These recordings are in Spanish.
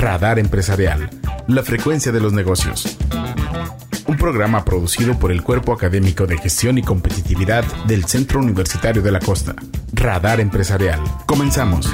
Radar Empresarial, la frecuencia de los negocios. Un programa producido por el Cuerpo Académico de Gestión y Competitividad del Centro Universitario de la Costa. Radar Empresarial. Comenzamos.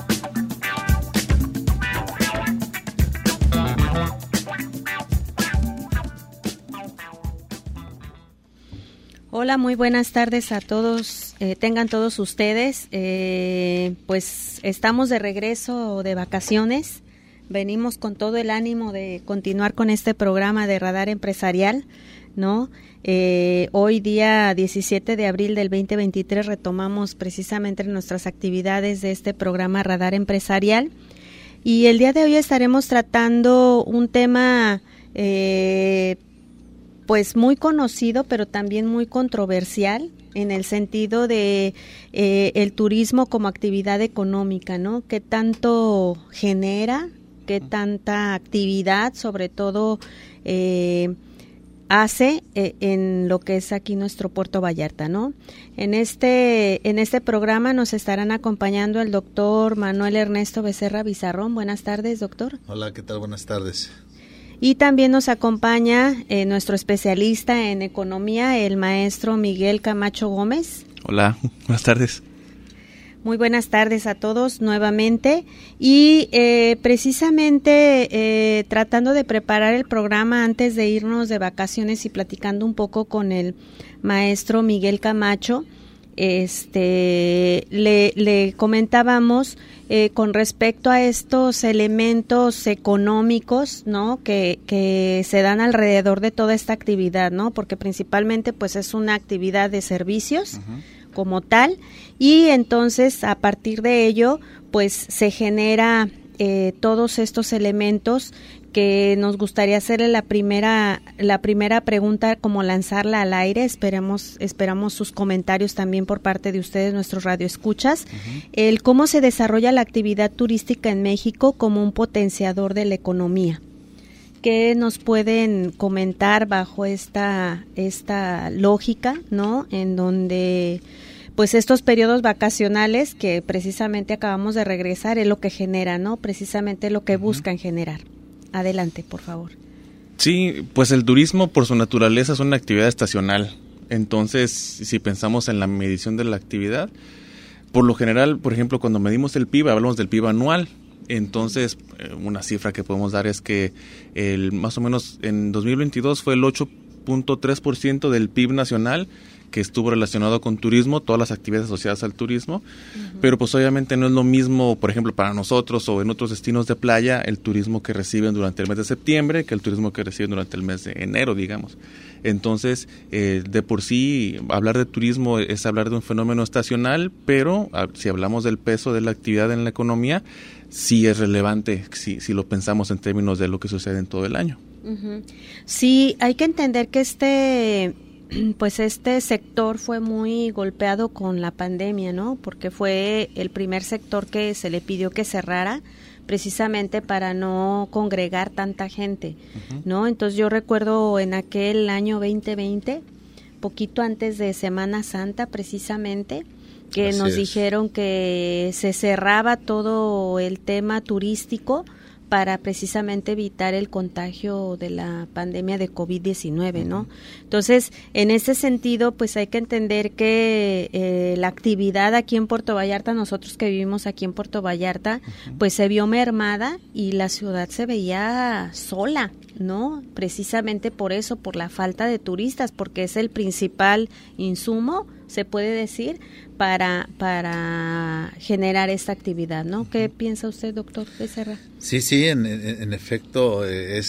Hola, muy buenas tardes a todos. Tengan todos ustedes. Pues estamos de regreso de vacaciones. Venimos con todo el ánimo de continuar con este programa de Radar Empresarial, ¿no? Hoy día 17 de abril del 2023 retomamos precisamente nuestras actividades de este programa Radar Empresarial y el día de hoy estaremos tratando un tema pues muy conocido pero también muy controversial en el sentido de el turismo como actividad económica, ¿no? ¿Qué tanto genera? ¿Qué tanta actividad, sobre todo, hace en lo que es aquí nuestro Puerto Vallarta, ¿no? En este programa nos estarán acompañando el doctor Manuel Ernesto Becerra Bizarrón. Buenas tardes, doctor. Hola, ¿qué tal? Buenas tardes. Y también nos acompaña nuestro especialista en economía, el maestro Miguel Camacho Gómez. Hola, buenas tardes. Muy buenas tardes a todos nuevamente y precisamente tratando de preparar el programa antes de irnos de vacaciones y platicando un poco con el maestro Miguel Camacho, le comentábamos con respecto a estos elementos económicos, ¿no? que se dan alrededor de toda esta actividad, ¿no? Porque principalmente pues es una actividad de servicios. Uh-huh. Como tal, y entonces a partir de ello pues se genera todos estos elementos que nos gustaría hacerle la primera pregunta, como lanzarla al aire. Esperamos sus comentarios también por parte de ustedes, nuestros radioescuchas. Uh-huh. El cómo se desarrolla la actividad turística en México como un potenciador de la economía. ¿Qué nos pueden comentar bajo esta lógica, ¿no? En donde pues estos periodos vacacionales que precisamente acabamos de regresar es lo que genera, ¿no? Precisamente lo que buscan generar. Adelante, por favor. Sí, pues el turismo por su naturaleza es una actividad estacional. Entonces, si pensamos en la medición de la actividad, por lo general, por ejemplo, cuando medimos el PIB, hablamos del PIB anual. Entonces, una cifra que podemos dar es que más o menos en 2022 fue el 8.3% del PIB nacional que estuvo relacionado con turismo, todas las actividades asociadas al turismo, uh-huh. Pero pues obviamente no es lo mismo, por ejemplo, para nosotros o en otros destinos de playa, el turismo que reciben durante el mes de septiembre que el turismo que reciben durante el mes de enero, digamos. Entonces, de por sí, hablar de turismo es hablar de un fenómeno estacional, pero si hablamos del peso de la actividad en la economía, sí es relevante si lo pensamos en términos de lo que sucede en todo el año. Uh-huh. Sí, hay que entender que este sector fue muy golpeado con la pandemia, ¿no? Porque fue el primer sector que se le pidió que cerrara precisamente para no congregar tanta gente, uh-huh. ¿no? Entonces yo recuerdo en aquel año 2020, poquito antes de Semana Santa precisamente, que Así nos es. dijeron que se cerraba todo el tema turístico para precisamente evitar el contagio de la pandemia de COVID-19, ¿no? Uh-huh. Entonces, en ese sentido, pues hay que entender que la actividad aquí en Puerto Vallarta, nosotros que vivimos aquí en Puerto Vallarta, uh-huh. pues se vio mermada y la ciudad se veía sola, ¿no? Precisamente por eso, por la falta de turistas, porque es el principal insumo, se puede decir, para generar esta actividad, ¿no? Uh-huh. ¿Qué piensa usted, doctor Becerra? Sí, en efecto,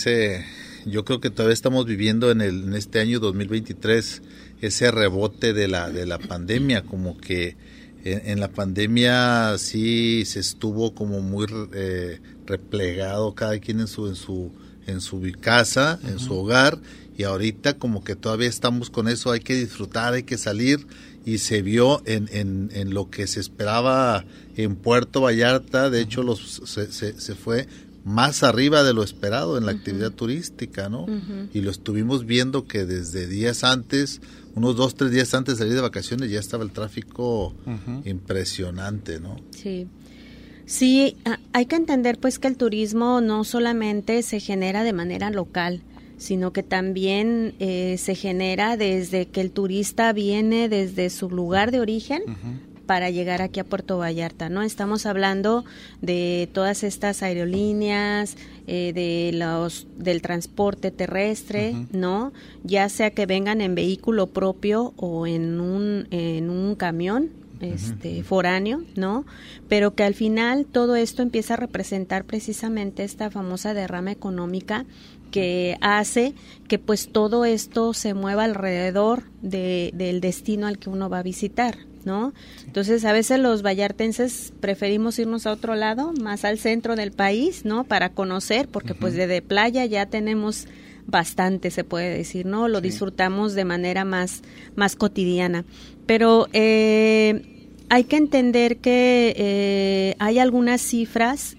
yo creo que todavía estamos viviendo en este año 2023 ese rebote de la pandemia, como que en la pandemia sí se estuvo como muy replegado cada quien en su casa, uh-huh. en su hogar, y ahorita como que todavía estamos con eso, hay que disfrutar, hay que salir, y se vio en lo que se esperaba en Puerto Vallarta. De hecho se fue más arriba de lo esperado en la uh-huh. actividad turística, ¿no? Uh-huh. Y lo estuvimos viendo que desde días antes, unos 2-3 días antes de salir de vacaciones, ya estaba el tráfico uh-huh. impresionante, ¿no? Sí. Sí, hay que entender pues que el turismo no solamente se genera de manera local, sino que también se genera desde que el turista viene desde su lugar de origen para llegar aquí a Puerto Vallarta, ¿no? Estamos hablando de todas estas aerolíneas, del transporte terrestre, ¿no? Ya sea que vengan en vehículo propio o en un camión foráneo, ¿no? Pero que al final todo esto empieza a representar precisamente esta famosa derrama económica que hace que pues todo esto se mueva alrededor del destino al que uno va a visitar, ¿no? Entonces a veces los vallartenses preferimos irnos a otro lado, más al centro del país, ¿no? Para conocer, porque pues de playa ya tenemos bastante, se puede decir, ¿no? Lo disfrutamos de manera más cotidiana. Pero hay que entender que hay algunas cifras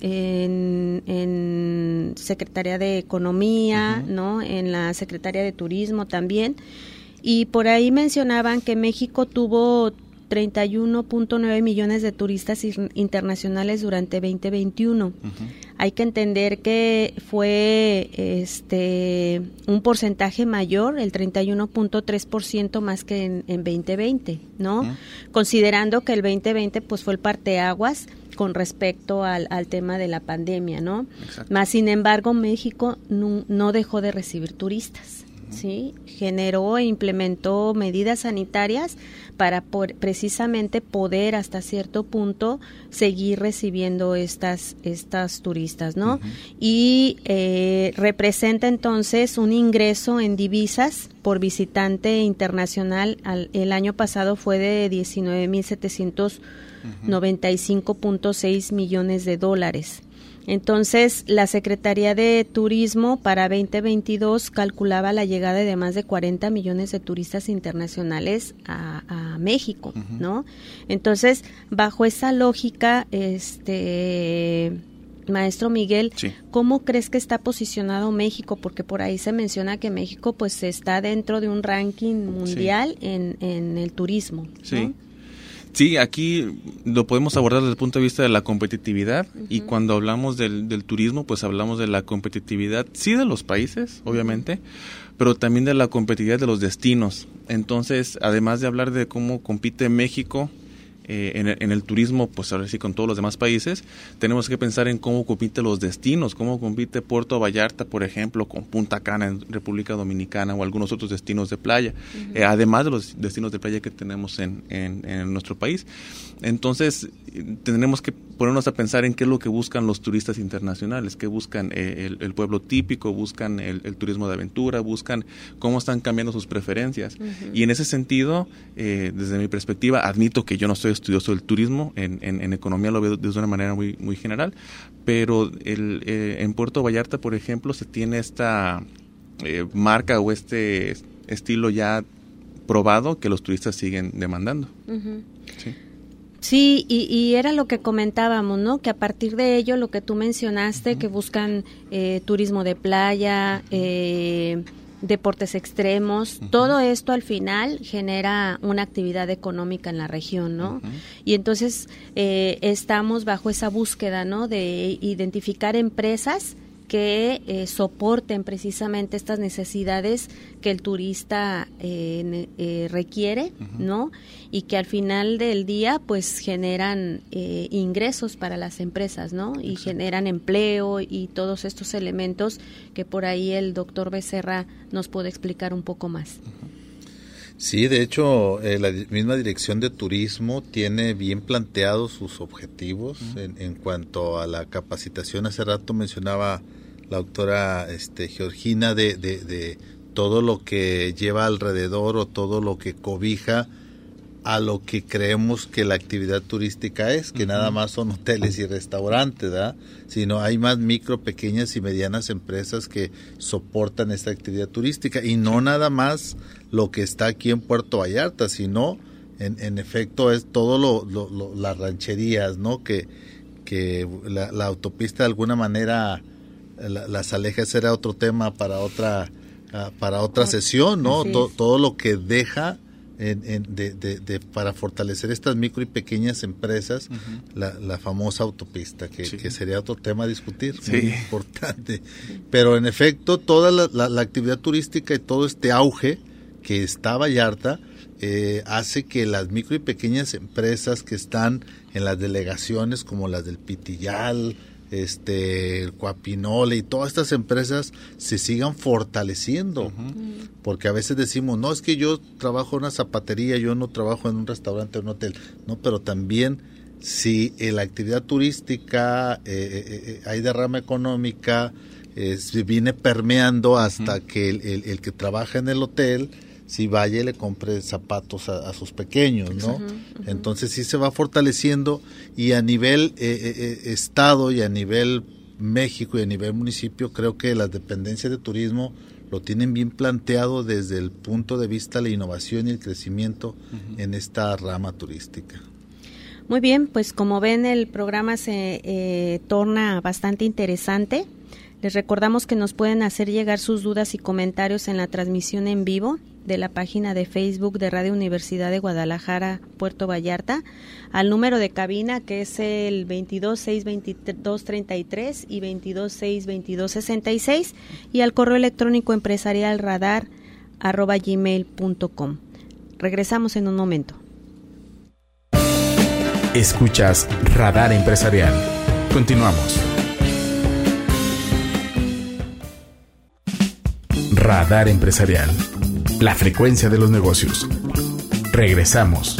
en Secretaría de Economía, ¿no? En la Secretaría de Turismo también, y por ahí mencionaban que México tuvo 31.9 millones de turistas internacionales durante 2021. Hay que entender que fue un porcentaje mayor, el 31.3% más que en 2020, ¿no? Considerando que el 2020 pues fue el parteaguas con respecto al tema de la pandemia, ¿no? Más sin embargo, México no dejó de recibir turistas. ¿Sí? Generó e implementó medidas sanitarias para precisamente poder hasta cierto punto seguir recibiendo estas turistas, ¿no? Y representa entonces un ingreso en divisas por visitante internacional. El año pasado fue de 19.795.6 millones de dólares. Entonces, la Secretaría de Turismo para 2022 calculaba la llegada de más de 40 millones de turistas internacionales a México, ¿no? Entonces, bajo esa lógica, maestro Miguel, ¿cómo crees que está posicionado México? Porque por ahí se menciona que México pues está dentro de un ranking mundial en el turismo, ¿no? Sí. Sí, aquí lo podemos abordar desde el punto de vista de la competitividad, y cuando hablamos del turismo, pues hablamos de la competitividad, sí, de los países, obviamente, pero también de la competitividad de los destinos. Entonces, además de hablar de cómo compite México en el turismo, pues ahora sí con todos los demás países, tenemos que pensar en cómo compite los destinos, cómo compite Puerto Vallarta, por ejemplo, con Punta Cana en República Dominicana o algunos otros destinos de playa, además de los destinos de playa que tenemos en nuestro país. Entonces, tenemos que ponernos a pensar en qué es lo que buscan los turistas internacionales, qué buscan el pueblo típico, buscan el turismo de aventura, buscan cómo están cambiando sus preferencias. Y en ese sentido, desde mi perspectiva, admito que yo no soy estudioso del turismo, en economía lo veo de una manera muy, muy general, pero en Puerto Vallarta, por ejemplo, se tiene esta marca o este estilo ya probado que los turistas siguen demandando. Sí. Sí, y era lo que comentábamos, ¿no? Que a partir de ello, lo que tú mencionaste, que buscan turismo de playa, deportes extremos, todo esto al final genera una actividad económica en la región, ¿no? Y entonces estamos bajo esa búsqueda, ¿no? De identificar empresas que soporten precisamente estas necesidades que el turista requiere, ¿no? Y que al final del día pues generan ingresos para las empresas, ¿no? Y generan empleo y todos estos elementos que por ahí el doctor Becerra nos puede explicar un poco más. Sí, de hecho, la misma Dirección de Turismo tiene bien planteados sus objetivos en cuanto a la capacitación. Hace rato mencionaba la doctora Georgina de todo lo que lleva alrededor o todo lo que cobija a lo que creemos que la actividad turística es, que nada más son hoteles y restaurantes, ¿verdad? Sino hay más micro, pequeñas y medianas empresas que soportan esta actividad turística, y no nada más lo que está aquí en Puerto Vallarta, sino en efecto es todo las rancherías, ¿no? Que la autopista de alguna manera las aleja. Será otro tema para otra sesión, ¿no? Todo lo que deja para fortalecer estas micro y pequeñas empresas, la famosa autopista, que sería otro tema a discutir, muy importante. Pero en efecto, toda la actividad turística y todo este auge que está Vallarta, hace que las micro y pequeñas empresas que están en las delegaciones, como las del Pitillal, el Coapinole y todas estas empresas se sigan fortaleciendo, porque a veces decimos, no, es que yo trabajo en una zapatería, yo no trabajo en un restaurante o un hotel, no, pero también si la actividad turística hay derrama económica, viene permeando hasta que el que trabaja en el hotel si vaya y le compre zapatos a sus pequeños, ¿no? Entonces sí se va fortaleciendo, y a nivel estado y a nivel México y a nivel municipio, creo que las dependencias de turismo lo tienen bien planteado desde el punto de vista de la innovación y el crecimiento en esta rama turística. Muy bien, pues como ven, el programa se torna bastante interesante. Les recordamos que nos pueden hacer llegar sus dudas y comentarios en la transmisión en vivo de la página de Facebook de Radio Universidad de Guadalajara, Puerto Vallarta, al número de cabina, que es el 22-622-33 y 22-622-66, y al correo electrónico empresarial radar@gmail.com. Regresamos en un momento. Escuchas Radar Empresarial. Continuamos. Radar Empresarial. La frecuencia de los negocios. Regresamos.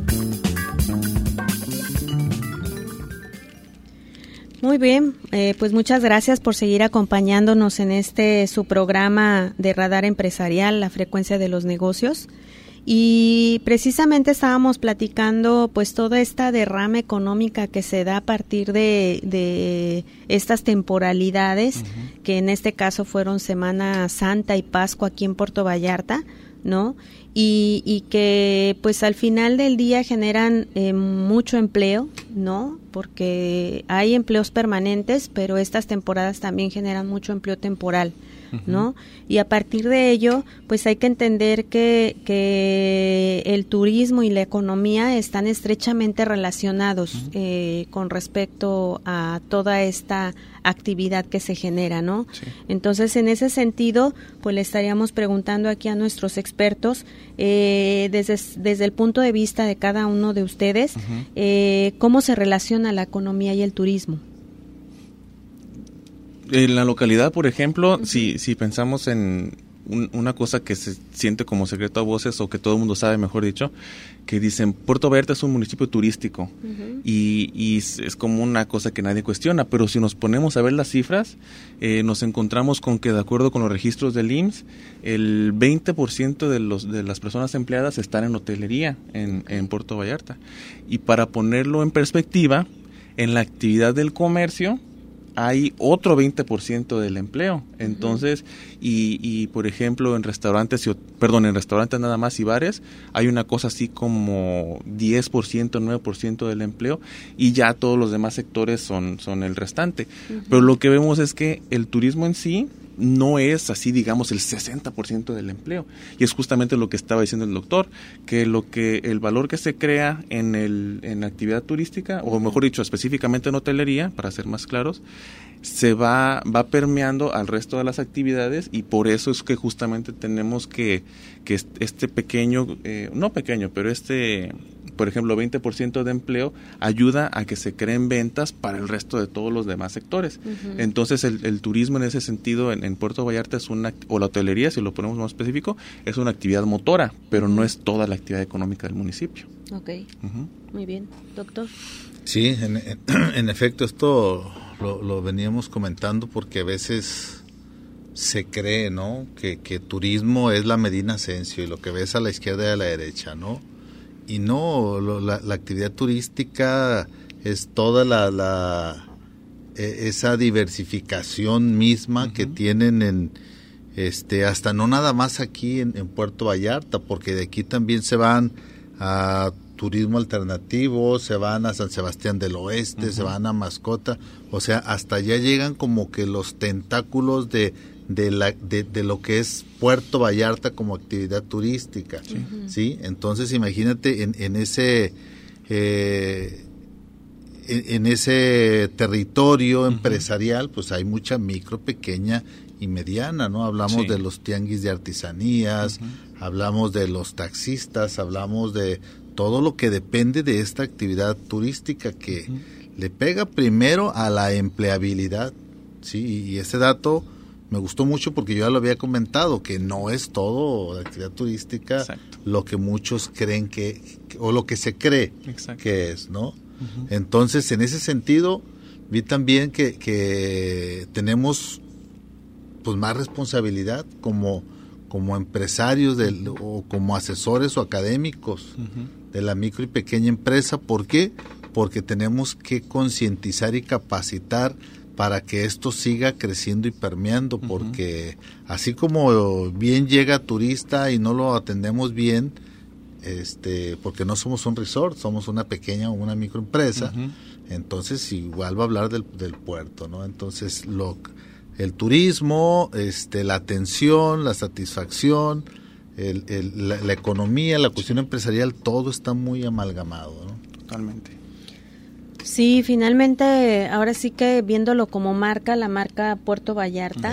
Muy bien, pues muchas gracias por seguir acompañándonos en su programa de Radar Empresarial, la frecuencia de los negocios. Y precisamente estábamos platicando pues toda esta derrama económica que se da a partir de estas temporalidades, que en este caso fueron Semana Santa y Pascua aquí en Puerto Vallarta, ¿no? Y que pues al final del día generan mucho empleo, ¿no? Porque hay empleos permanentes, pero estas temporadas también generan mucho empleo temporal, ¿no? Y a partir de ello, pues hay que entender que el turismo y la economía están estrechamente relacionados con respecto a toda esta actividad que se genera, ¿no? Sí. Entonces, en ese sentido, pues le estaríamos preguntando aquí a nuestros expertos, desde el punto de vista de cada uno de ustedes, ¿cómo se relaciona la economía y el turismo? En la localidad, por ejemplo, si pensamos en una cosa que se siente como secreto a voces, o que todo el mundo sabe, mejor dicho, que dicen, Puerto Vallarta es un municipio turístico, y es como una cosa que nadie cuestiona, pero si nos ponemos a ver las cifras, nos encontramos con que, de acuerdo con los registros del IMSS, el 20% de las personas empleadas están en hotelería en Puerto Vallarta. Y para ponerlo en perspectiva, en la actividad del comercio hay otro 20% del empleo. Entonces, y por ejemplo, en restaurantes nada más y bares, hay una cosa así como 10%, 9% del empleo, y ya todos los demás sectores son el restante. Pero lo que vemos es que el turismo en sí no es así, digamos, el 60% del empleo. Y es justamente lo que estaba diciendo el doctor, que el valor que se crea en la actividad turística, o mejor dicho, específicamente en hotelería, para ser más claros, se va permeando al resto de las actividades, y por eso es que justamente tenemos que este pequeño, no pequeño, pero por ejemplo, 20% de empleo ayuda a que se creen ventas para el resto de todos los demás sectores. Entonces, el turismo en ese sentido en Puerto Vallarta o la hotelería, si lo ponemos más específico, es una actividad motora, pero no es toda la actividad económica del municipio. Ok, muy bien. Doctor. Sí, en efecto, esto lo veníamos comentando, porque a veces se cree, ¿no?, que turismo es la Medina Ascencio y lo que ves a la izquierda y a la derecha, ¿no? Y no, la actividad turística es toda esa diversificación misma que tienen hasta no nada más aquí en Puerto Vallarta, porque de aquí también se van a turismo alternativo, se van a San Sebastián del Oeste, se van a Mascota, o sea, hasta allá llegan como que los tentáculos de de lo que es Puerto Vallarta como actividad turística, ¿sí? Entonces imagínate en ese territorio empresarial, pues hay mucha micro, pequeña y mediana, ¿no? Hablamos de los tianguis de artesanías, hablamos de los taxistas, hablamos de todo lo que depende de esta actividad turística que le pega primero a la empleabilidad, ¿sí? Y ese dato me gustó mucho porque yo ya lo había comentado, que no es todo la actividad turística. Exacto. Lo que muchos creen o lo que se cree que es, ¿no? Entonces, en ese sentido, vi también que tenemos pues más responsabilidad como empresarios o como asesores o académicos de la micro y pequeña empresa. ¿Por qué? Porque tenemos que concientizar y capacitar para que esto siga creciendo y permeando, porque así como bien llega turista y no lo atendemos bien, porque no somos un resort, somos una pequeña o una microempresa, entonces igual va a hablar del puerto, ¿no? Entonces el turismo, la atención, la satisfacción, la economía, la cuestión empresarial, todo está muy amalgamado, ¿no? Totalmente. Sí, finalmente, ahora sí que viéndolo como marca, la marca Puerto Vallarta,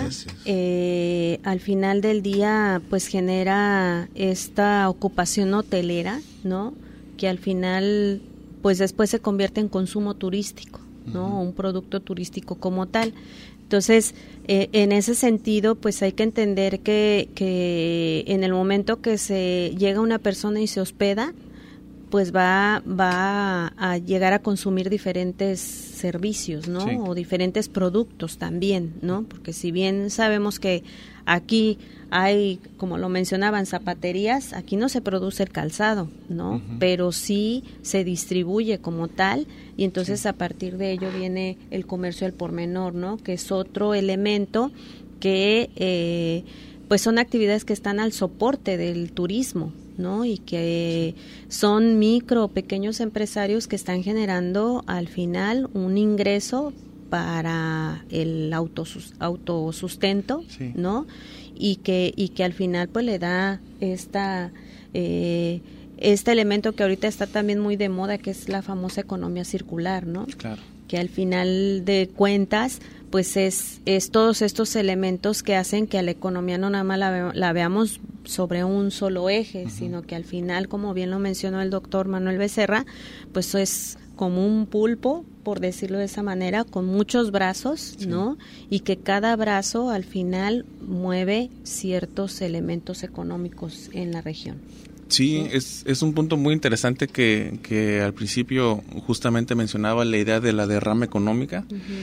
al final del día, pues genera esta ocupación hotelera, ¿no? Que al final, pues después se convierte en consumo turístico, ¿no? Un producto turístico como tal. Entonces, en ese sentido, pues hay que entender que en el momento que se llega una persona y se hospeda, pues va a llegar a consumir diferentes servicios, ¿no? Sí. O diferentes productos también, ¿no? Porque si bien sabemos que aquí hay, como lo mencionaban, zapaterías, aquí no se produce el calzado, ¿no? Pero sí se distribuye como tal, y entonces a partir de ello viene el comercio al por menor, ¿no? Que es otro elemento que pues son actividades que están al soporte del turismo, ¿no? Y que son micro o pequeños empresarios que están generando al final un ingreso para el autosustento, ¿no? Y que al final pues le da este elemento que ahorita está también muy de moda, que es la famosa economía circular, ¿no? Claro. Que al final de cuentas pues es todos estos elementos que hacen que a la economía no nada más la veamos sobre un solo eje, sino que al final, como bien lo mencionó el doctor Manuel Becerra, pues es como un pulpo, por decirlo de esa manera, con muchos brazos, ¿no? Y que cada brazo al final mueve ciertos elementos económicos en la región. Sí, es un punto muy interesante que al principio justamente mencionaba la idea de la derrama económica,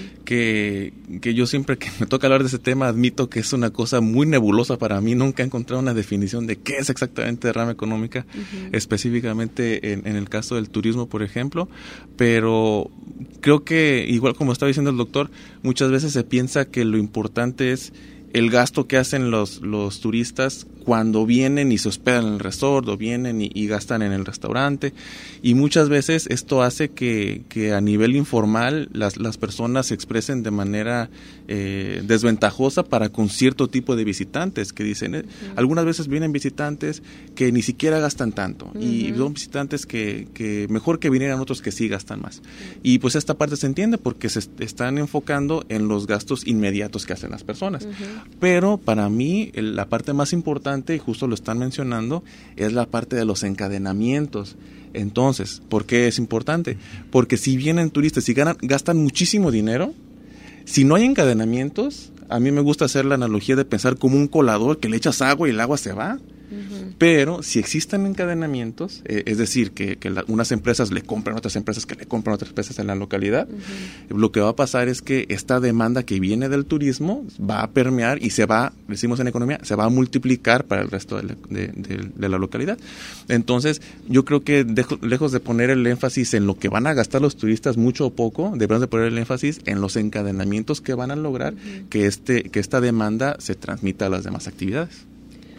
que yo siempre que me toca hablar de ese tema admito que es una cosa muy nebulosa para mí. Nunca he encontrado una definición de qué es exactamente derrama económica, específicamente en el caso del turismo, por ejemplo, pero creo que, igual como estaba diciendo el doctor, muchas veces se piensa que lo importante es el gasto que hacen los turistas cuando vienen y se hospedan en el resort o vienen y gastan en el restaurante, y muchas veces esto hace que a nivel informal las personas se expresen de manera desventajosa para con cierto tipo de visitantes que dicen, algunas veces vienen visitantes que ni siquiera gastan tanto, y son visitantes que mejor que vinieran otros que sí gastan más, y pues esta parte se entiende porque se están enfocando en los gastos inmediatos que hacen las personas, pero para mí la parte más importante, y justo lo están mencionando, es la parte de los encadenamientos. Entonces, ¿por qué es importante? Porque si vienen turistas y gastan muchísimo dinero, si no hay encadenamientos, a mí me gusta hacer la analogía de pensar como un colador que le echas agua y el agua se va. Pero si existen encadenamientos, es decir, que unas empresas le compran a otras empresas que le compran a otras empresas en la localidad, lo que va a pasar es que esta demanda que viene del turismo va a permear y se va, decimos en economía, se va a multiplicar para el resto de la localidad. Entonces, yo creo que lejos de poner el énfasis en lo que van a gastar los turistas, mucho o poco, debemos de poner el énfasis en los encadenamientos que van a lograr que esta demanda se transmita a las demás actividades.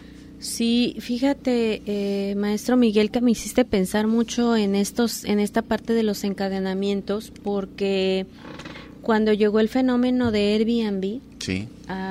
Sí, fíjate, maestro Miguel, que me hiciste pensar mucho en esta parte de los encadenamientos, porque cuando llegó el fenómeno de Airbnb, Sí.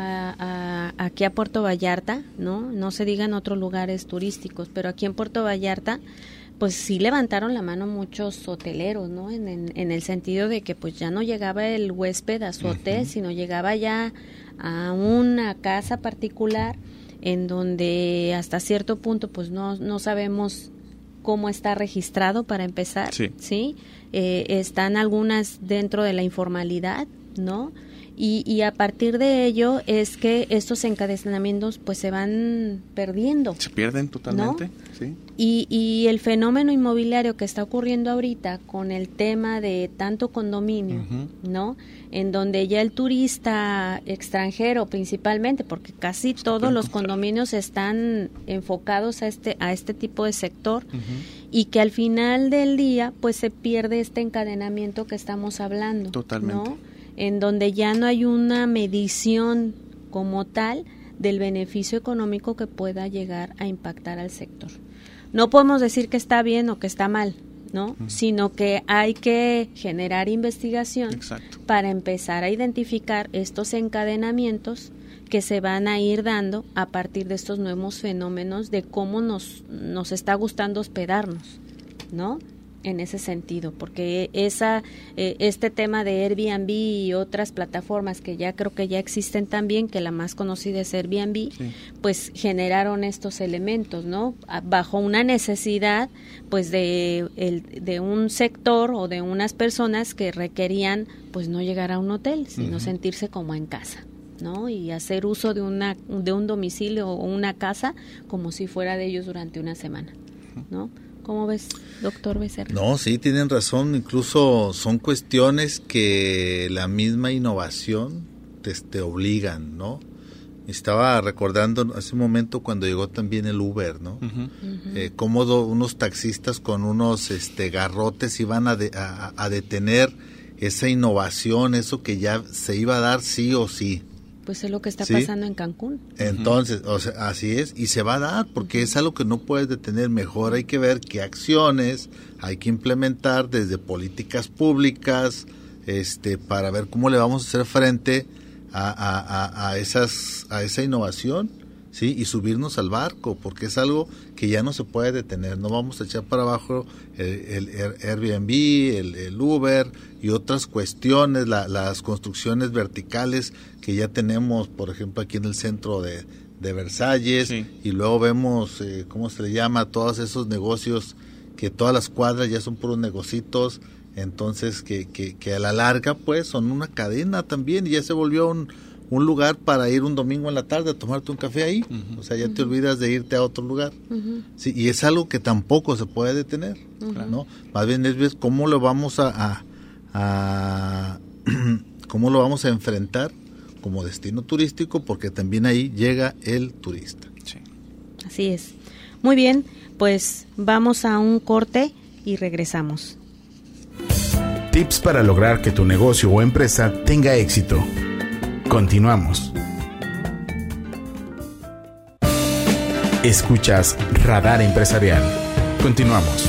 Aquí a Puerto Vallarta, no se diga en otros lugares turísticos, pero aquí en Puerto Vallarta pues sí levantaron la mano muchos hoteleros, ¿no? En el sentido de que pues ya no llegaba el huésped a su hotel, sino llegaba ya a una casa particular en donde hasta cierto punto pues no sabemos cómo está registrado para empezar, ¿sí? Están algunas dentro de la informalidad, ¿no? Y a partir de ello es que estos encadenamientos pues se van perdiendo. Se pierden totalmente, ¿no? Sí. Y el fenómeno inmobiliario que está ocurriendo ahorita con el tema de tanto condominio, ¿no? En donde ya el turista extranjero principalmente, porque casi todos los condominios están enfocados a este tipo de sector, y que al final del día pues se pierde este encadenamiento que estamos hablando. Totalmente. ¿No? En donde ya no hay una medición como tal del beneficio económico que pueda llegar a impactar al sector. No podemos decir que está bien o que está mal, ¿no? Sino que hay que generar investigación para empezar a identificar estos encadenamientos que se van a ir dando a partir de estos nuevos fenómenos de cómo nos está gustando hospedarnos, ¿no? En ese sentido, porque este tema de Airbnb y otras plataformas que ya creo que ya existen también, que la más conocida es Airbnb, pues generaron estos elementos, ¿no? Bajo una necesidad, pues de un sector o de unas personas que requerían, pues no llegar a un hotel, sino sentirse como en casa, ¿no? Y hacer uso de un domicilio o una casa como si fuera de ellos durante una semana, ¿no? ¿Cómo ves, doctor Becerra? No, sí, tienen razón. Incluso son cuestiones que la misma innovación te obligan, ¿no? Estaba recordando hace un momento cuando llegó también el Uber, ¿no? Cómo unos taxistas con unos garrotes iban a detener esa innovación, eso que ya se iba a dar sí o sí. Pues es lo que está pasando en Cancún. Entonces, o sea, así es, y se va a dar, porque es algo que no puedes detener. Mejor hay que ver qué acciones hay que implementar desde políticas públicas, para ver cómo le vamos a hacer frente a esa innovación, ¿sí? Y subirnos al barco, porque es algo que ya no se puede detener. No vamos a echar para abajo el Airbnb, el Uber y otras cuestiones, las construcciones verticales que ya tenemos, por ejemplo, aquí en el centro de Versalles, y luego vemos, ¿cómo se le llama? Todos esos negocios, que todas las cuadras ya son puros negocitos, entonces que a la larga pues son una cadena también, y ya se volvió un lugar para ir un domingo en la tarde a tomarte un café ahí, o sea, ya te olvidas de irte a otro lugar, sí, y es algo que tampoco se puede detener, ¿no? Más bien es ver cómo lo vamos cómo lo vamos a enfrentar como destino turístico, porque también ahí llega el turista. Sí. Así es. Muy bien, pues vamos a un corte y regresamos. Tips para lograr que tu negocio o empresa tenga éxito. Continuamos. Escuchas Radar Empresarial. Continuamos.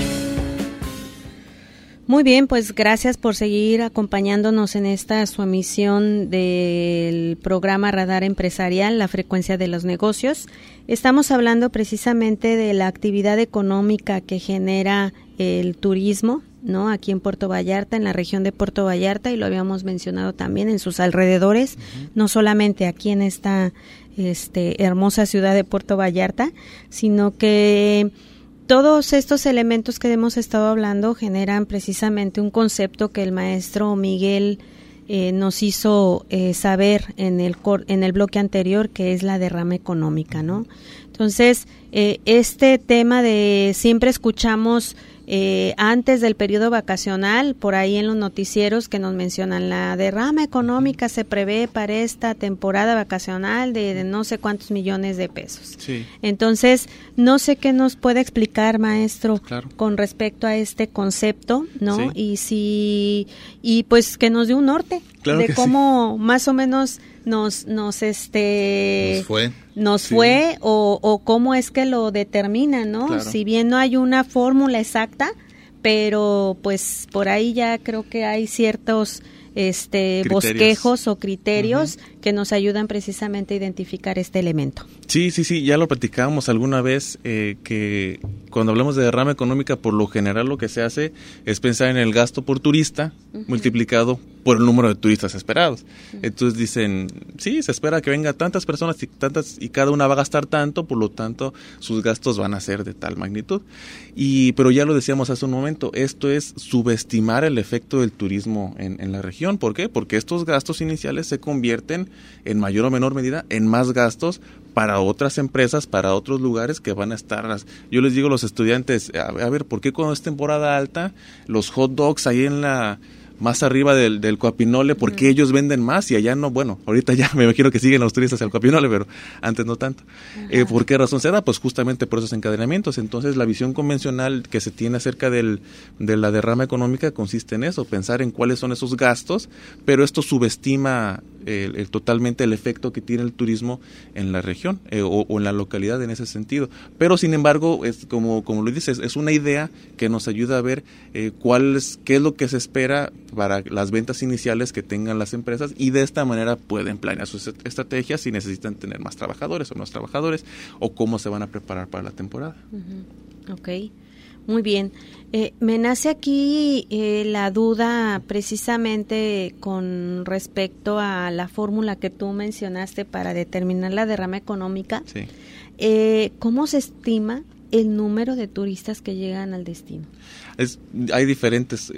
Muy bien, pues gracias por seguir acompañándonos en esta su emisión del programa Radar Empresarial, la frecuencia de los negocios. Estamos hablando precisamente de la actividad económica que genera el turismo, ¿no? Aquí en Puerto Vallarta, en la región de Puerto Vallarta, y lo habíamos mencionado también en sus alrededores, no solamente aquí en esta hermosa ciudad de Puerto Vallarta, sino que todos estos elementos que hemos estado hablando generan precisamente un concepto que el maestro Miguel nos hizo saber en el bloque anterior, que es la derrama económica, ¿no? Entonces, este tema de siempre escuchamos antes del periodo vacacional, por ahí en los noticieros que nos mencionan la derrama económica se prevé para esta temporada vacacional de no sé cuántos millones de pesos. Sí. Entonces, no sé qué nos puede explicar, maestro, claro, con respecto a este concepto, ¿no? Sí. Y pues que nos dé un norte, claro, de cómo más o menos nos fue o cómo es que lo determinan, ¿no? Claro. Si bien no hay una fórmula exacta, pero pues por ahí ya creo que hay ciertos bosquejos o criterios que nos ayudan precisamente a identificar este elemento. Sí, ya lo platicábamos alguna vez, que cuando hablamos de derrama económica, por lo general lo que se hace es pensar en el gasto por turista multiplicado por el número de turistas esperados. Entonces dicen, sí, se espera que venga tantas personas y cada una va a gastar tanto, por lo tanto sus gastos van a ser de tal magnitud. Pero ya lo decíamos hace un momento, esto es subestimar el efecto del turismo en la región. ¿Por qué? Porque estos gastos iniciales se convierten en mayor o menor medida en más gastos para otras empresas, para otros lugares que van a estar. Yo les digo a los estudiantes, a ver, ¿por qué cuando es temporada alta los hot dogs ahí más arriba del Coapinole, ¿por qué ellos venden más y allá no? Bueno, ahorita ya me imagino que siguen los turistas al Coapinole, pero antes no tanto. ¿Por qué razón se da? Pues justamente por esos encadenamientos. Entonces, la visión convencional que se tiene acerca de la derrama económica consiste en eso, pensar en cuáles son esos gastos, pero esto subestima totalmente el efecto que tiene el turismo en la región o en la localidad en ese sentido. Pero, sin embargo, es como lo dices, es una idea que nos ayuda a ver qué es lo que se espera para las ventas iniciales que tengan las empresas, y de esta manera pueden planear sus estrategias si necesitan tener más trabajadores o menos trabajadores, o cómo se van a preparar para la temporada. Ok, muy bien. Me nace aquí la duda precisamente con respecto a la fórmula que tú mencionaste para determinar la derrama económica. Sí. ¿Cómo se estima el número de turistas que llegan al destino? Hay diferentes.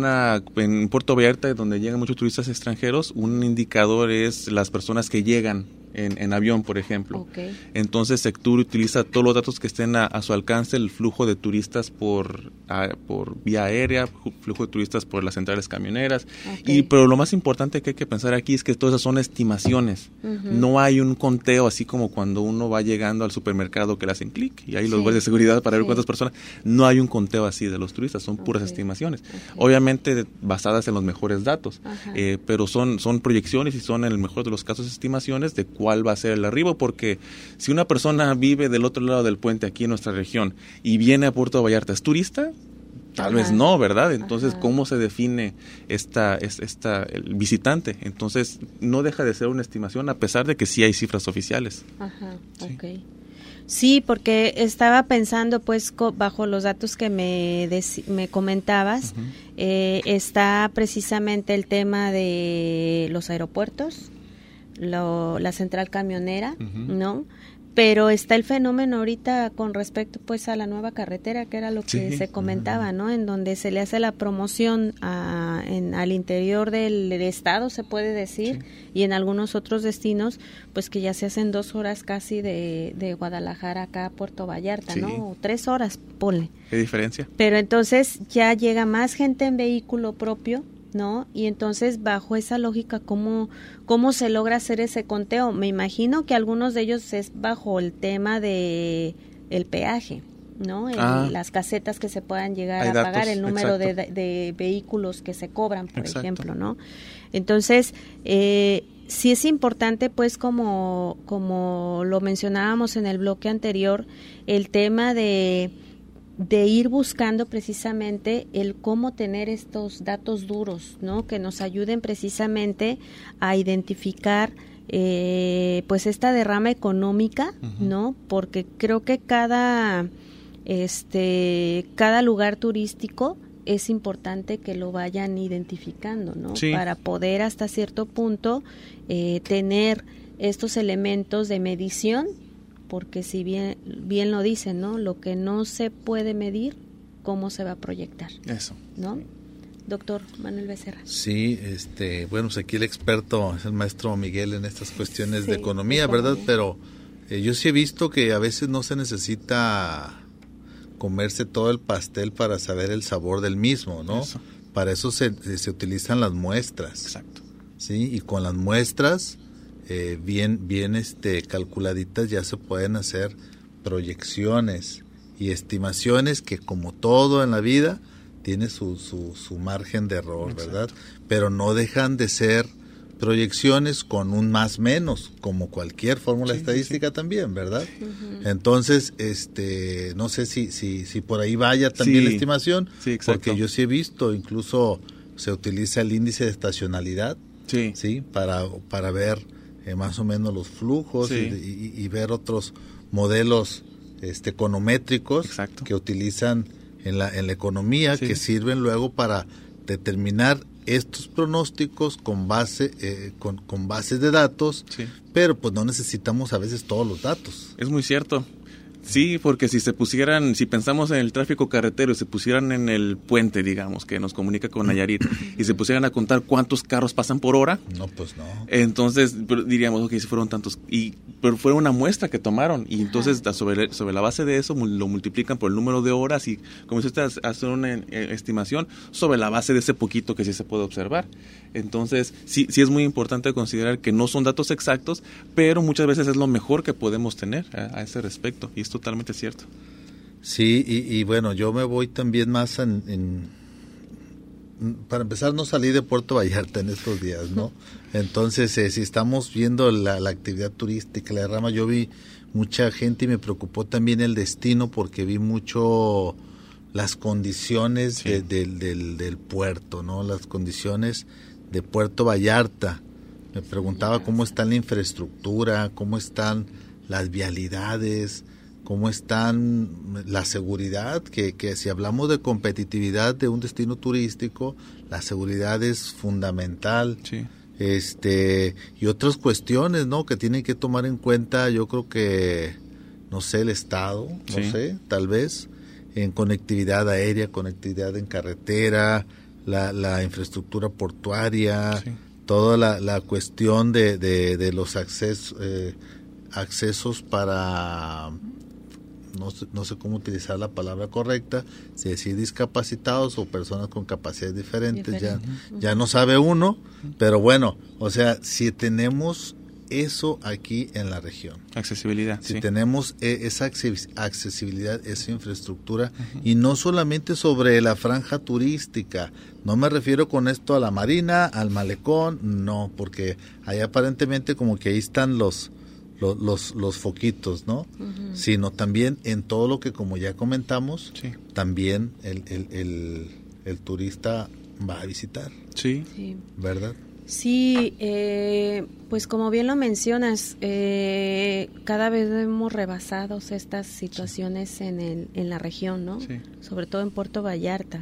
En Puerto Vallarta, donde llegan muchos turistas extranjeros, un indicador es las personas que llegan en avión, por ejemplo. Okay. Entonces, Sectur utiliza todos los datos que estén a su alcance, el flujo de turistas por vía aérea, flujo de turistas por las centrales camioneras. Okay. Pero lo más importante que hay que pensar aquí es que todas esas son estimaciones. No hay un conteo así como cuando uno va llegando al supermercado que le hacen clic y hay los guardias de seguridad para ver cuántas personas. No hay un conteo así de los turistas, son puras estimaciones. Obviamente basadas en los mejores datos, pero son proyecciones y son en el mejor de los casos estimaciones de cuál va a ser el arribo, porque si una persona vive del otro lado del puente aquí en nuestra región y viene a Puerto Vallarta, ¿es turista? Tal vez no, ¿verdad? Entonces, ¿cómo se define el visitante? Entonces, no deja de ser una estimación a pesar de que sí hay cifras oficiales. Sí, porque estaba pensando, pues, bajo los datos que me comentabas, está precisamente el tema de los aeropuertos, la central camionera, ¿no? Pero está el fenómeno ahorita con respecto, pues, a la nueva carretera, que era lo que se comentaba, ¿no? En donde se le hace la promoción al interior del estado, se puede decir, y en algunos otros destinos, pues, que ya se hacen 2 horas casi de Guadalajara acá a Puerto Vallarta, ¿no? O 3 horas, ponle. ¿Qué diferencia? Pero entonces ya llega más gente en vehículo propio, ¿no? Y entonces, bajo esa lógica, ¿cómo se logra hacer ese conteo? Me imagino que algunos de ellos es bajo el tema de el peaje, ¿no? Las casetas que se puedan llegar a pagar, el número de vehículos que se cobran, por ejemplo, ¿no? Entonces, sí es importante, pues, como lo mencionábamos en el bloque anterior, el tema de ir buscando precisamente el cómo tener estos datos duros, ¿no? Que nos ayuden precisamente a identificar pues esta derrama económica, ¿no? Porque creo que cada lugar turístico es importante que lo vayan identificando, ¿no? Para poder hasta cierto punto tener estos elementos de medición, porque si bien lo dicen, ¿no? Lo que no se puede medir, ¿cómo se va a proyectar? Eso. ¿No? Doctor Manuel Becerra. Sí, bueno, pues aquí el experto es el maestro Miguel en estas cuestiones de economía, ¿verdad? Pero yo sí he visto que a veces no se necesita comerse todo el pastel para saber el sabor del mismo, ¿no? Eso. Para eso se utilizan las muestras. Exacto. Sí, y con las muestras bien calculaditas ya se pueden hacer proyecciones y estimaciones que, como todo en la vida, tiene su margen de error, ¿verdad? Pero no dejan de ser proyecciones con un más menos, como cualquier fórmula estadística también, ¿verdad? Entonces, no sé si por ahí vaya también la estimación, porque yo sí he visto incluso se utiliza el índice de estacionalidad, ¿sí? Para ver más o menos los flujos, sí, y ver otros modelos econométricos, exacto, que utilizan en la economía, sí, que sirven luego para determinar estos pronósticos con bases de datos, sí, pero pues no necesitamos a veces todos los datos. Es muy cierto. Sí, porque si pensamos en el tráfico carretero y se pusieran en el puente, digamos, que nos comunica con Nayarit, y se pusieran a contar cuántos carros pasan por hora. No, pues no. Entonces diríamos, ok, si fueron tantos, pero fue una muestra que tomaron, y entonces sobre la base de eso lo multiplican por el número de horas y comienza a hacer una estimación sobre la base de ese poquito que sí se puede observar. Entonces, sí es muy importante considerar que no son datos exactos, pero muchas veces es lo mejor que podemos tener a ese respecto, y es totalmente cierto. Sí, y bueno, yo me voy también más para empezar, no salí de Puerto Vallarta en estos días, ¿no? Entonces, si estamos viendo la actividad turística, la derrama, yo vi mucha gente y me preocupó también el destino, porque vi mucho las condiciones, sí, del puerto, ¿no? Las condiciones de Puerto Vallarta. Me preguntaba cómo está la infraestructura, cómo están las vialidades, cómo están la seguridad, que si hablamos de competitividad de un destino turístico, la seguridad es fundamental. Sí. Y otras cuestiones, ¿no?, que tienen que tomar en cuenta, yo creo que, no sé, el Estado, no sí, sé, tal vez, en conectividad aérea, conectividad en carretera, la infraestructura portuaria, sí, toda la cuestión de los accesos para, no sé cómo utilizar la palabra correcta, si decir discapacitados o personas con capacidades diferentes. Ya no sabe uno, pero bueno, o sea, si tenemos eso aquí en la región. Accesibilidad. Si tenemos esa accesibilidad, esa infraestructura, y no solamente sobre la franja turística, no me refiero con esto a la marina, al malecón, no, porque ahí aparentemente como que ahí están los foquitos, ¿no? Sino también en todo lo que, como ya comentamos, sí, también el turista va a visitar. Sí. ¿Verdad? Sí, pues como bien lo mencionas, cada vez vemos rebasados estas situaciones, sí, en la región, ¿no? Sí. Sobre todo en Puerto Vallarta.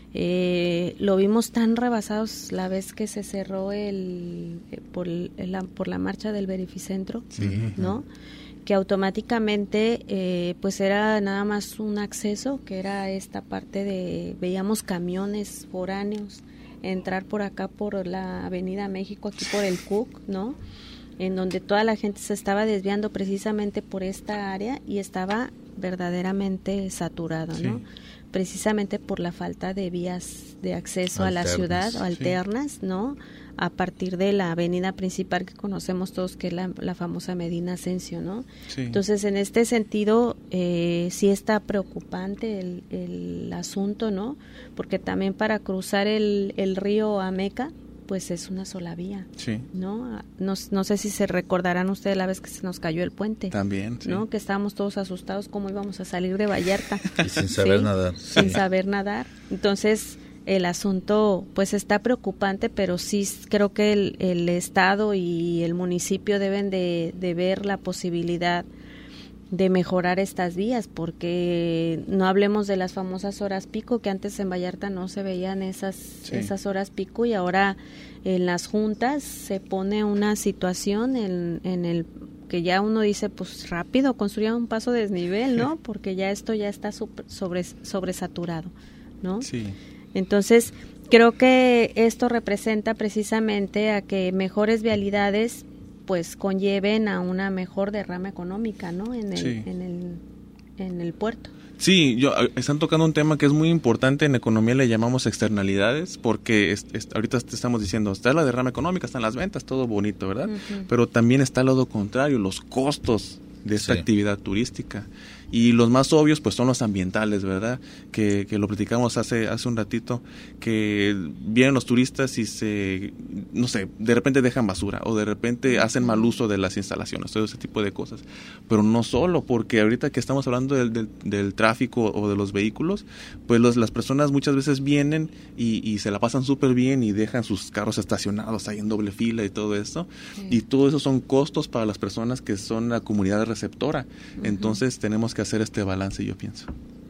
Lo vimos tan rebasados la vez que se cerró por la marcha del Verificentro, sí, ¿no? Que automáticamente pues era nada más un acceso, que era esta parte veíamos camiones foráneos entrar por acá por la Avenida México, aquí por el Cook, ¿no? En donde toda la gente se estaba desviando precisamente por esta área y estaba verdaderamente saturado, ¿no? Sí. Precisamente por la falta de vías de acceso a la ciudad, o alternas, sí, ¿no? A partir de la avenida principal que conocemos todos, que es la famosa Medina Ascencio, ¿no? Sí. Entonces, en este sentido, sí está preocupante el asunto, ¿no? Porque también para cruzar el río Ameca, pues es una sola vía, sí, ¿no? No sé si se recordarán ustedes la vez que se nos cayó el puente. También, sí, ¿no? Que estábamos todos asustados cómo íbamos a salir de Vallarta. Y sin saber, ¿sí?, nadar. Sin saber nadar. Entonces, el asunto pues está preocupante, pero sí creo que el Estado y el municipio deben de ver la posibilidad de mejorar estas vías, porque no hablemos de las famosas horas pico, que antes en Vallarta no se veían esas horas pico, y ahora en las juntas se pone una situación en el que ya uno dice, pues rápido, construyan un paso de desnivel, ¿no? Porque ya esto ya está sobresaturado, ¿no? Sí. Entonces, creo que esto representa precisamente a que mejores vialidades pues conlleven a una mejor derrama económica, ¿no? En el puerto. Sí, están tocando un tema que es muy importante, en economía le llamamos externalidades, porque ahorita te estamos diciendo, está la derrama económica, están las ventas, todo bonito, ¿verdad? Uh-huh. Pero también está el lado contrario, los costos de esta actividad turística. Y los más obvios pues son los ambientales, ¿verdad? Que lo platicamos hace un ratito, que vienen los turistas y de repente dejan basura o de repente hacen mal uso de las instalaciones, todo ese tipo de cosas. Pero no solo, porque ahorita que estamos hablando del tráfico o de los vehículos, pues las personas muchas veces vienen y se la pasan súper bien y dejan sus carros estacionados ahí en doble fila y todo eso. Sí. Y todo eso son costos para las personas que son la comunidad receptora. Uh-huh. Entonces tenemos que hacer este balance, yo pienso.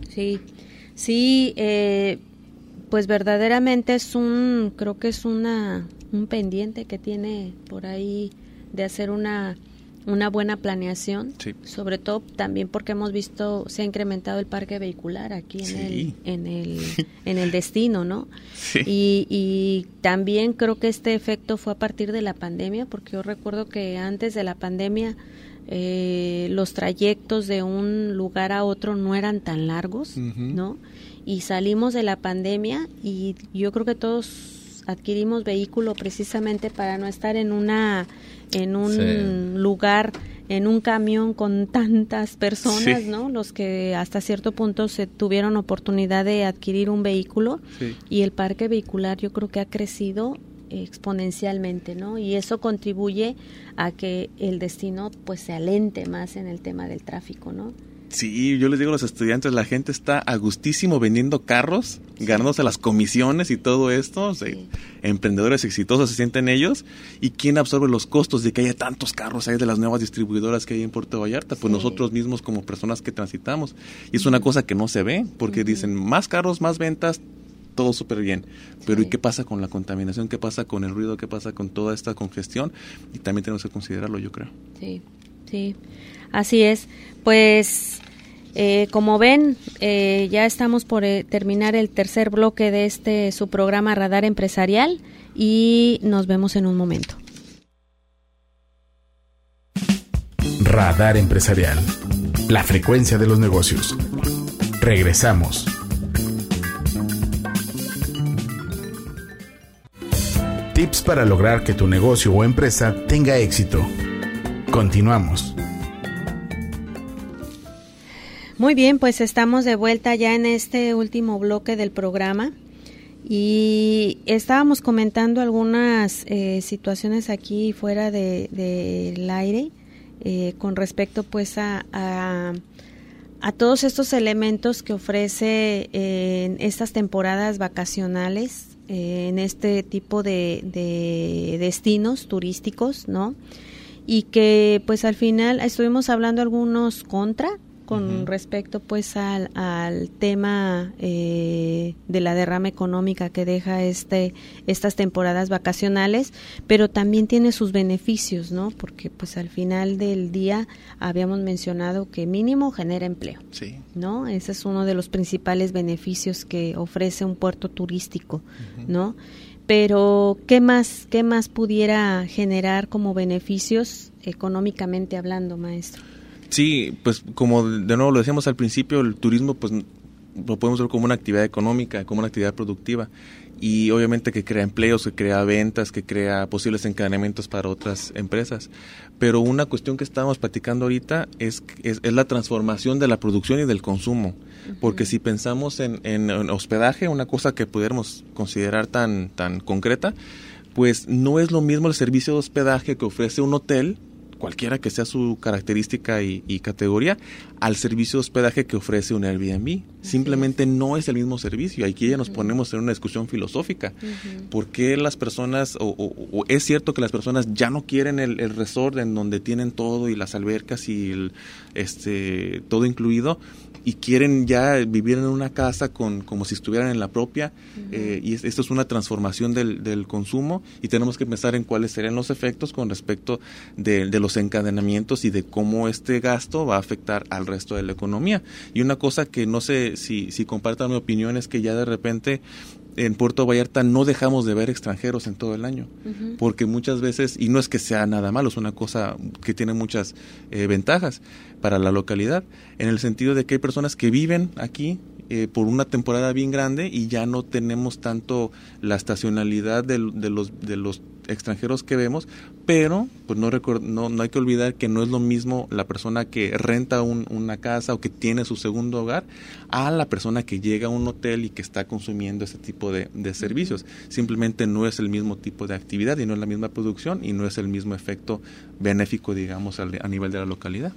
Sí, pues verdaderamente creo que es un pendiente que tiene por ahí de hacer una buena planeación, sí. Sobre todo también porque hemos visto se ha incrementado el parque vehicular aquí en el destino, ¿no? Sí. Y también creo que este efecto fue a partir de la pandemia, porque yo recuerdo que antes de la pandemia los trayectos de un lugar a otro no eran tan largos, uh-huh. ¿no? Y salimos de la pandemia y yo creo que todos adquirimos vehículo precisamente para no estar en un sí. lugar, en un camión con tantas personas, sí. ¿no? Los que hasta cierto punto se tuvieron oportunidad de adquirir un vehículo, sí. Y el parque vehicular yo creo que ha crecido exponencialmente, ¿no? Y eso contribuye a que el destino pues se alente más en el tema del tráfico, ¿no? Sí, yo les digo a los estudiantes, la gente está a gustísimo vendiendo carros, sí. Ganándose las comisiones y todo esto, sí. Emprendedores exitosos se sienten ellos, y ¿quién absorbe los costos de que haya tantos carros ahí de las nuevas distribuidoras que hay en Puerto Vallarta? Pues sí. Nosotros mismos como personas que transitamos, y es una cosa que no se ve, porque dicen, más carros, más ventas, todo súper bien, pero sí. ¿Y qué pasa con la contaminación? ¿Qué pasa con el ruido? ¿Qué pasa con toda esta congestión? Y también tenemos que considerarlo, yo creo. Sí, así es. Pues, como ven, ya estamos por terminar el tercer bloque de su programa Radar Empresarial, y nos vemos en un momento. Radar Empresarial, la frecuencia de los negocios. Regresamos. Tips para lograr que tu negocio o empresa tenga éxito. Continuamos. Muy bien, pues estamos de vuelta ya en este último bloque del programa y estábamos comentando algunas situaciones aquí fuera del aire con respecto pues a todos estos elementos que ofrece en estas temporadas vacacionales, en este tipo de destinos turísticos, ¿no? Y que pues al final estuvimos hablando algunos con uh-huh. respecto pues al tema de la derrama económica que deja estas temporadas vacacionales, pero también tiene sus beneficios, ¿no? Porque pues al final del día habíamos mencionado que mínimo genera empleo, sí. ¿no? Ese es uno de los principales beneficios que ofrece un puerto turístico, uh-huh. ¿no? Pero ¿qué más pudiera generar como beneficios económicamente hablando, maestro? Sí, pues como de nuevo lo decíamos al principio, el turismo pues lo podemos ver como una actividad económica, como una actividad productiva, y obviamente que crea empleos, que crea ventas, que crea posibles encadenamientos para otras empresas. Pero una cuestión que estábamos platicando ahorita es la transformación de la producción y del consumo, uh-huh. Porque si pensamos en hospedaje, una cosa que pudiéramos considerar tan concreta, pues no es lo mismo el servicio de hospedaje que ofrece un hotel, cualquiera que sea su característica y categoría, al servicio de hospedaje que ofrece un Airbnb. Simplemente no es el mismo servicio. Aquí ya nos ponemos en una discusión filosófica. Uh-huh. ¿Por qué las personas, o es cierto que las personas ya no quieren el resort en donde tienen todo y las albercas y todo incluido, y quieren ya vivir en una casa como si estuvieran en la propia? Uh-huh. Y esto es una transformación del consumo, y tenemos que pensar en cuáles serían los efectos con respecto de los encadenamientos y de cómo este gasto va a afectar al resto de la economía. Y una cosa que no sé si compartan mi opinión es que ya de repente en Puerto Vallarta no dejamos de ver extranjeros en todo el año, uh-huh. Porque muchas veces, y no es que sea nada malo, es una cosa que tiene muchas ventajas para la localidad, en el sentido de que hay personas que viven aquí por una temporada bien grande y ya no tenemos tanto la estacionalidad de los extranjeros que vemos, pero pues no hay que olvidar que no es lo mismo la persona que renta una casa o que tiene su segundo hogar a la persona que llega a un hotel y que está consumiendo ese tipo de servicios. Simplemente no es el mismo tipo de actividad y no es la misma producción y no es el mismo efecto benéfico, digamos, a nivel de la localidad.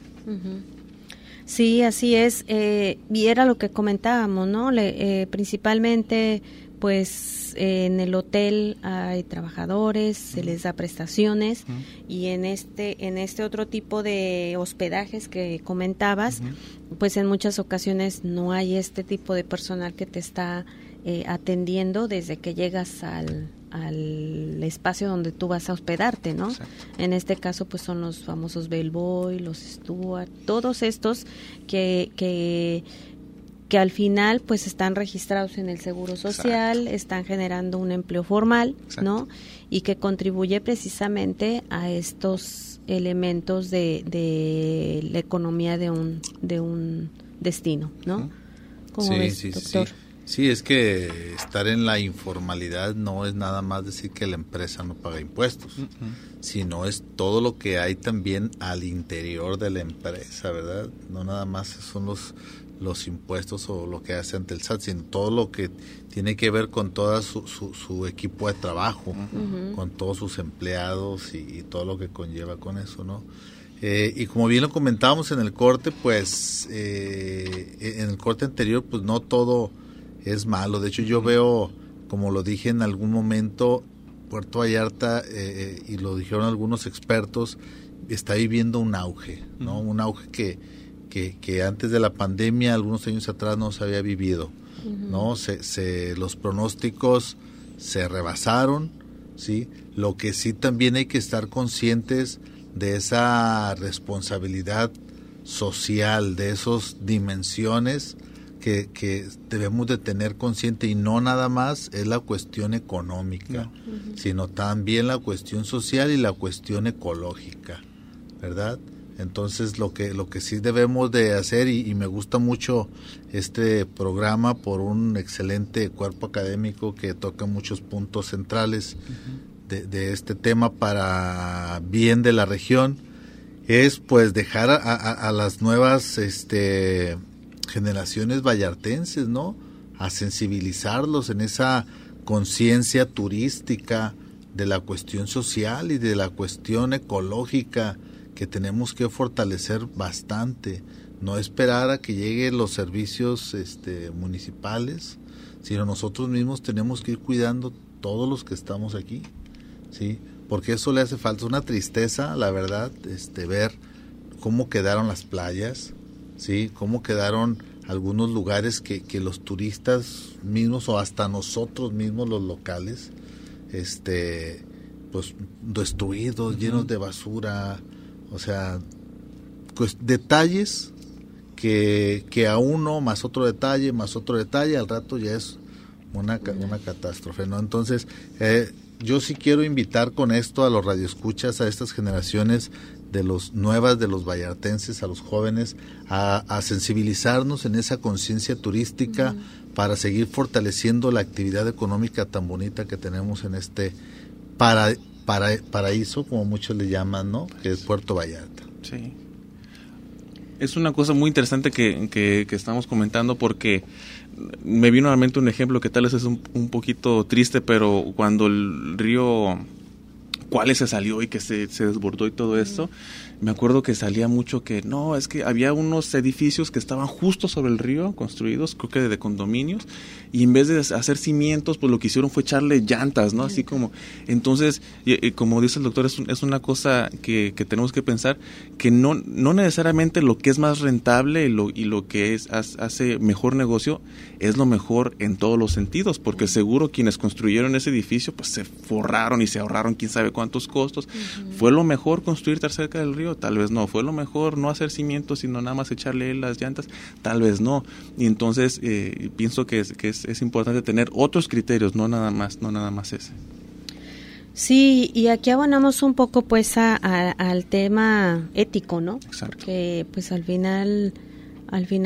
Sí, así es, y era lo que comentábamos, ¿no? Principalmente, pues, en el hotel hay trabajadores, se les da prestaciones, y en este otro tipo de hospedajes que comentabas, pues en muchas ocasiones no hay este tipo de personal que te está atendiendo desde que llegas al espacio donde tú vas a hospedarte, ¿no? Exacto. En este caso, pues son los famosos bellboy, los steward, todos estos que al final, pues están registrados en el Seguro Social, Exacto. Están generando un empleo formal, Exacto. ¿no? Y que contribuye precisamente a estos elementos de la economía de un destino, ¿no? ¿Cómo ves, doctor? Sí. Sí, es que estar en la informalidad no es nada más decir que la empresa no paga impuestos, sino es todo lo que hay también al interior de la empresa, ¿verdad? No nada más son los impuestos o lo que hace ante el SAT, sino todo lo que tiene que ver con todo su equipo de trabajo, con todos sus empleados y todo lo que conlleva con eso, ¿no? Y como bien lo comentábamos en el corte, pues en el corte anterior, pues no todo es malo. De hecho, yo veo, como lo dije en algún momento, Puerto Vallarta, y lo dijeron algunos expertos, está viviendo un auge, ¿no? Un auge que antes de la pandemia, algunos años atrás, no se había vivido, ¿no? Los pronósticos se rebasaron, ¿sí? Lo que sí también hay que estar conscientes de esa responsabilidad social, de esas dimensiones que debemos de tener consciente, y no nada más es la cuestión económica, sino también la cuestión social y la cuestión ecológica, ¿verdad? Entonces lo que sí debemos de hacer, y me gusta mucho este programa por un excelente cuerpo académico que toca muchos puntos centrales de este tema para bien de la región, es pues dejar a las nuevas generaciones vallartenses, ¿no? A sensibilizarlos en esa conciencia turística de la cuestión social y de la cuestión ecológica que tenemos que fortalecer bastante. No esperar a que lleguen los servicios municipales, sino nosotros mismos tenemos que ir cuidando todos los que estamos aquí, ¿sí? Porque eso le hace falta. Una tristeza, la verdad, ver cómo quedaron las playas, ¿sí? Cómo quedaron algunos lugares que los turistas mismos o hasta nosotros mismos los locales pues destruidos, llenos de basura, o sea, pues detalles que a uno más otro detalle, al rato ya es una catástrofe, ¿no? Entonces, yo sí quiero invitar con esto a los radioescuchas, a estas generaciones de los vallartenses, a los jóvenes, a sensibilizarnos en esa conciencia turística para seguir fortaleciendo la actividad económica tan bonita que tenemos en este paraíso, como muchos le llaman, ¿no? Que es Puerto Vallarta. Sí. Es una cosa muy interesante que estamos comentando, porque me vino a la mente un ejemplo que tal vez es un poquito triste, pero cuando el río Cuales se salió y que se desbordó y todo esto, me acuerdo que salía mucho que no, es que había unos edificios que estaban justo sobre el río, construidos, creo que de condominios, y en vez de hacer cimientos, pues lo que hicieron fue echarle llantas, ¿no? Así como, entonces, como dice el doctor, es una cosa que tenemos que pensar, que no necesariamente lo que es más rentable y lo que hace mejor negocio es lo mejor en todos los sentidos, porque seguro quienes construyeron ese edificio, pues se forraron y se ahorraron quién sabe cuántos costos. ¿Fue lo mejor construir cerca del río? Tal vez no. ¿Fue lo mejor no hacer cimientos, sino nada más echarle las llantas? Tal vez no. Y entonces pienso que es importante tener otros criterios, no nada más ese. Sí, y aquí abonamos un poco pues al tema ético, ¿no? Exacto. Porque pues al final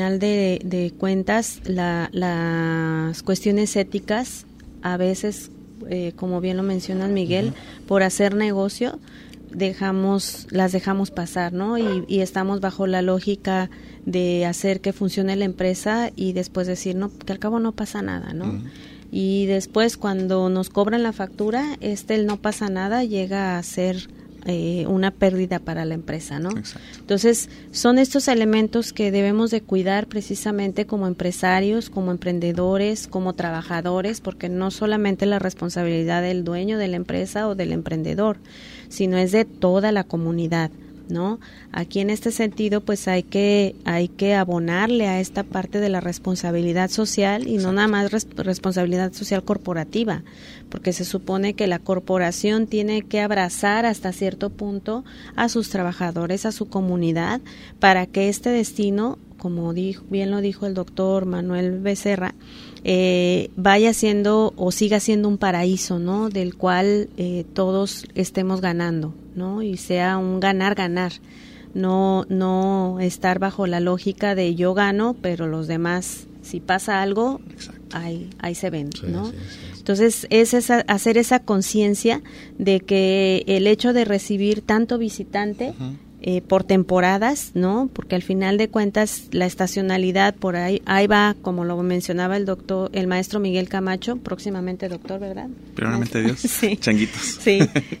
de cuentas las cuestiones éticas a veces como bien lo mencionas, Miguel, por hacer negocio, las dejamos pasar, ¿no? Y estamos bajo la lógica de hacer que funcione la empresa y después decir, no, que al cabo no pasa nada, ¿no? Y después cuando nos cobran la factura, el no pasa nada llega a ser una pérdida para la empresa, ¿no? Exacto. Entonces, son estos elementos que debemos de cuidar precisamente como empresarios, como emprendedores, como trabajadores, porque no solamente la responsabilidad del dueño de la empresa o del emprendedor, sino es de toda la comunidad, ¿no? Aquí en este sentido, pues hay que abonarle a esta parte de la responsabilidad social y no nada más responsabilidad social corporativa, porque se supone que la corporación tiene que abrazar hasta cierto punto a sus trabajadores, a su comunidad, para que este destino, como bien lo dijo el doctor Manuel Becerra, vaya siendo o siga siendo un paraíso, ¿no? Del cual todos estemos ganando, ¿no? Y sea un ganar-ganar, no estar bajo la lógica de yo gano, pero los demás, si pasa algo, ahí se ven, ¿no? Sí. Entonces, hacer esa conciencia de que el hecho de recibir tanto visitante por temporadas, ¿no? Porque al final de cuentas la estacionalidad por ahí va, como lo mencionaba el maestro Miguel Camacho, próximamente doctor, ¿verdad? Primeramente Dios, sí. Changuitos. Sí,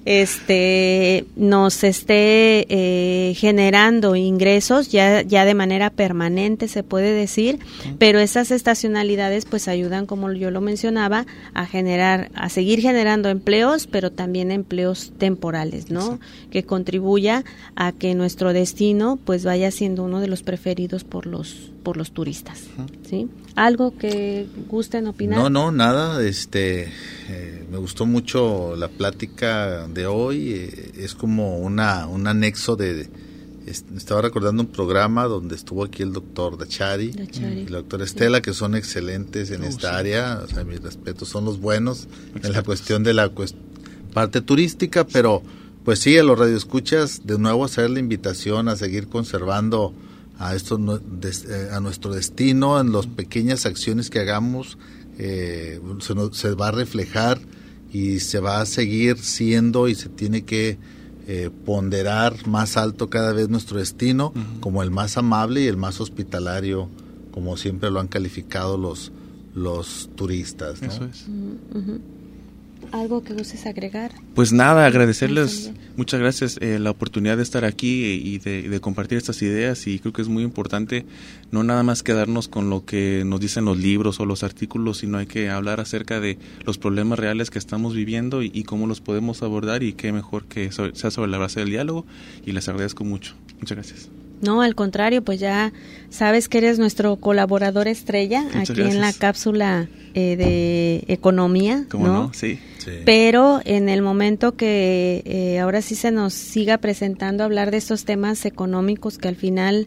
nos esté generando ingresos ya de manera permanente, se puede decir, pero esas estacionalidades pues ayudan, como yo lo mencionaba, a seguir generando empleos, pero también empleos temporales, ¿no? Exacto. Que contribuya a que nuestro destino pues vaya siendo uno de los preferidos por los turistas, ¿sí? ¿Algo que gusten opinar? No, nada, me gustó mucho la plática de hoy, es como un anexo estaba recordando un programa donde estuvo aquí el doctor Dachari y la doctora Estela, que son excelentes en esta área, o sea, mis respetos, son los buenos en la cuestión de la parte turística, pero pues sí, a los radioescuchas, de nuevo hacer la invitación a seguir conservando a nuestro destino, en las pequeñas acciones que hagamos, se va a reflejar y se va a seguir siendo y se tiene que ponderar más alto cada vez nuestro destino como el más amable y el más hospitalario, como siempre lo han calificado los turistas, ¿no? Eso es. ¿Algo que gustes agregar? Pues nada, agradecerles, muchas gracias la oportunidad de estar aquí y de compartir estas ideas, y creo que es muy importante no nada más quedarnos con lo que nos dicen los libros o los artículos, sino hay que hablar acerca de los problemas reales que estamos viviendo y cómo los podemos abordar, y qué mejor que sea sobre la base del diálogo, y les agradezco mucho. Muchas gracias. No, al contrario, pues ya sabes que eres nuestro colaborador estrella. Muchas aquí gracias. En la cápsula de economía, ¿cómo no? Sí. Pero en el momento que ahora sí se nos siga presentando hablar de estos temas económicos que al final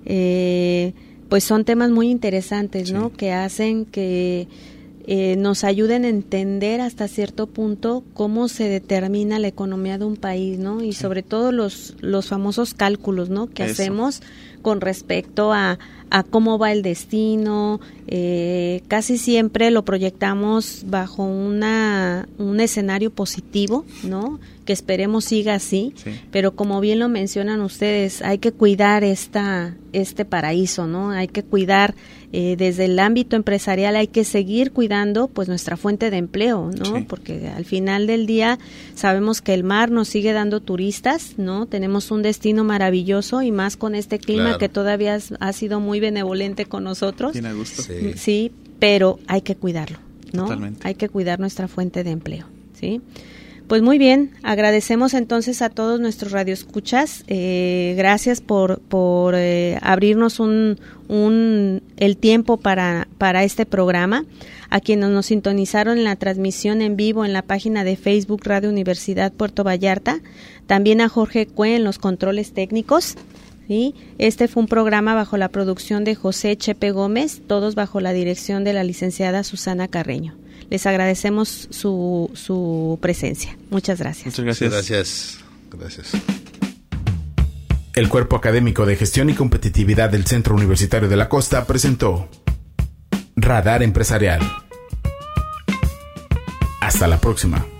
pues son temas muy interesantes, ¿no? Que hacen que nos ayuden a entender hasta cierto punto cómo se determina la economía de un país, ¿no? Y sobre todo los famosos cálculos, ¿no? Que hacemos con respecto a cómo va el destino. Casi siempre lo proyectamos bajo un escenario positivo, ¿no? Que esperemos siga así, pero como bien lo mencionan ustedes, hay que cuidar este paraíso, ¿no? Hay que cuidar desde el ámbito empresarial, hay que seguir cuidando pues nuestra fuente de empleo, ¿no? Porque al final del día sabemos que el mar nos sigue dando turistas, ¿no? Tenemos un destino maravilloso, y más con este clima que todavía ha sido muy benevolente con nosotros. Bien a gusto. Sí, pero hay que cuidarlo, ¿no? Totalmente. Hay que cuidar nuestra fuente de empleo, ¿sí? Pues muy bien, agradecemos entonces a todos nuestros radioescuchas, gracias por abrirnos el tiempo para este programa, a quienes nos sintonizaron en la transmisión en vivo en la página de Facebook Radio Universidad Puerto Vallarta, también a Jorge Cue en los controles técnicos. ¿Sí? Este fue un programa bajo la producción de José Chepe Gómez, todos bajo la dirección de la licenciada Susana Carreño. Les agradecemos su presencia. Muchas gracias. Muchas gracias. Gracias. El Cuerpo Académico de Gestión y Competitividad del Centro Universitario de la Costa presentó Radar Empresarial. Hasta la próxima.